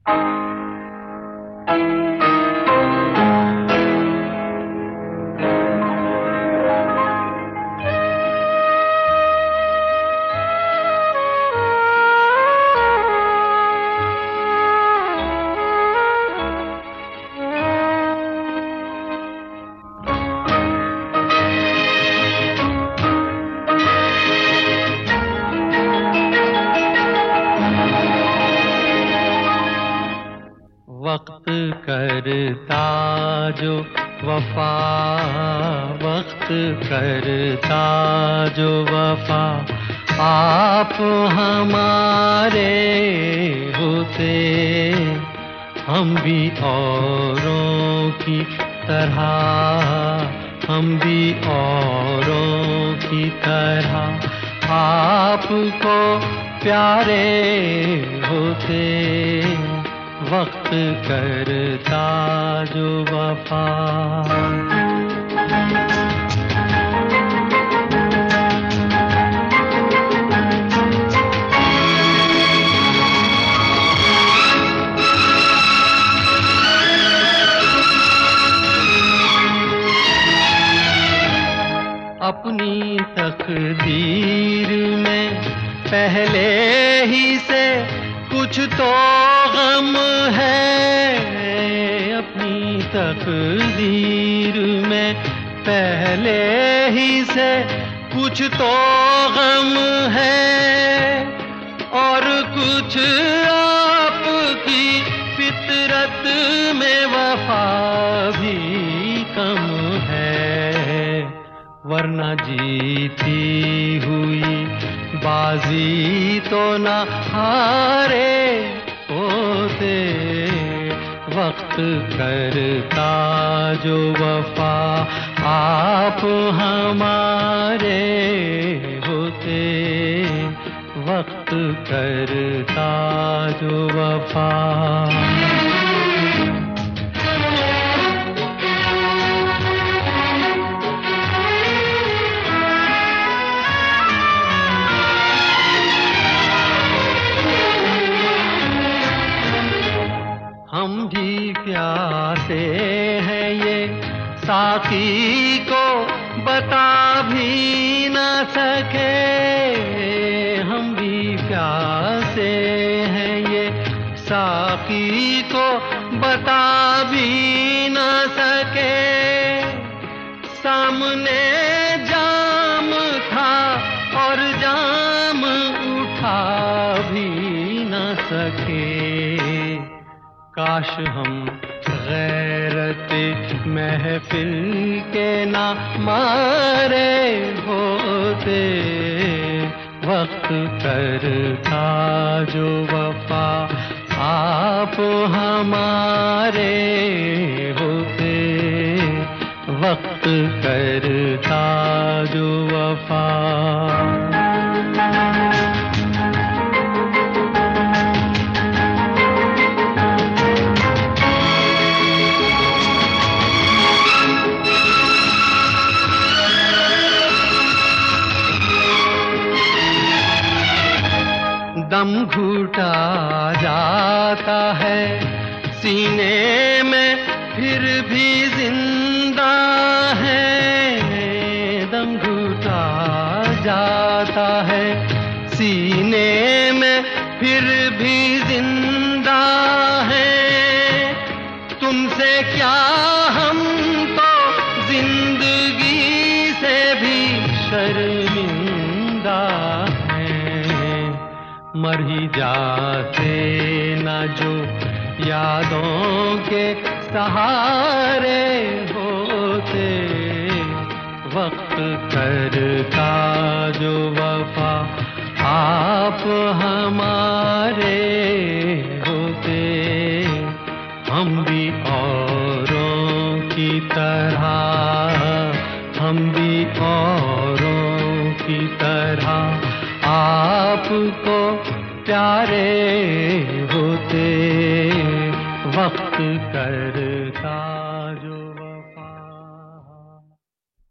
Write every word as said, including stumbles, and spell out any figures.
वक्त करता जो वफा, वक्त करता जो वफा, आप हमारे होते हम भी औरों की तरह, हम भी औरों की तरह आपको प्यारे होते। वक्त करता जो वफा। अपनी तकदीर में पहले ही से कुछ तो गम है, अपनी तकदीर में पहले ही से कुछ तो गम है, और कुछ आपकी फितरत में वफा भी कम है। वरना जीती हुई बाजी तो न हारे होते। वक्त करता जो वफा, आप हमारे होते। वक्त करता जो वफा। हम भी प्यासे हैं ये साकी को बता भी न सके, हम भी प्यासे हैं ये साकी को बता भी न सके। सामने जाम था और जाम उठा भी न सके। काश हम गैरत महफिल के ना मारे होते। वक्त करता जो वफा, आप हमारे होते। वक्त करता जो वफा। दम घुटा जाता है सीने में फिर भी जिंदा है। दम घुटा जाता है सीने में फिर भी जिंदा है। तुमसे क्या हम तो जिंदगी से भी शर्मिंदा मर ही जाते न जो यादों के सहारे होते। वक्त करता जो वफा, आप हमारे होते। हम भी औरों की तरह, हम भी औरों की तरह आपको प्यारे होते। वक्त करता